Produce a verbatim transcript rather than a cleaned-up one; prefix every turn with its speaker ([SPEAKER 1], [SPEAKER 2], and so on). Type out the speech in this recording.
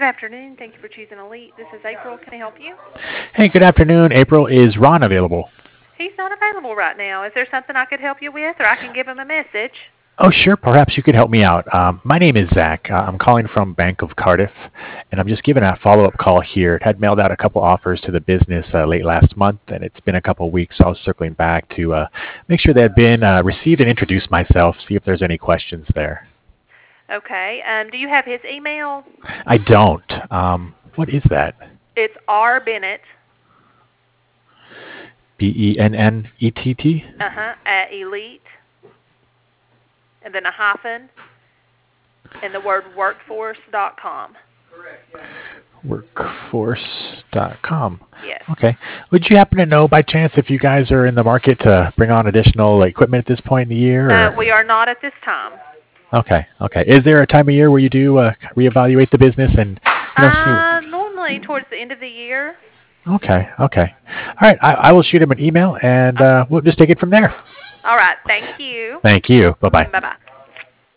[SPEAKER 1] afternoon. Thank you for choosing Elite. This is April. Can I help you?
[SPEAKER 2] Hey, good afternoon, April. Is Ron available?
[SPEAKER 1] He's not available right now. Is there something I could help you with, or I can give him a message?
[SPEAKER 2] Oh, sure. Perhaps you could help me out. Um, my name is Zach. Uh, I'm calling from Bank of Cardiff, and I'm just giving a follow-up call here. It had mailed out a couple offers to the business uh, late last month, and it's been a couple weeks, so I was circling back to uh, make sure they had been uh, received and introduce myself, see if there's any questions there.
[SPEAKER 1] Okay. Um, do you have his email?
[SPEAKER 2] I don't. Um, what is that?
[SPEAKER 1] It's R Bennett.
[SPEAKER 2] B E N N E T T?
[SPEAKER 1] Uh-huh. At Elite. And then a hyphen. And the word workforce dot com.
[SPEAKER 2] workforce dot com.
[SPEAKER 1] Yes.
[SPEAKER 2] Okay. Would you happen to know by chance if you guys are in the market to bring on additional equipment at this point in the year? Or?
[SPEAKER 1] Uh, we are not at this time.
[SPEAKER 2] Okay. Okay. Is there a time of year where you do uh, reevaluate the business and you know,
[SPEAKER 1] Uh,
[SPEAKER 2] see?
[SPEAKER 1] normally towards the end of the year.
[SPEAKER 2] Okay. Okay. All right. I, I will shoot him an email and uh, we'll just take it from there.
[SPEAKER 1] All right. Thank you.
[SPEAKER 2] Thank you. Bye bye.
[SPEAKER 1] Bye bye.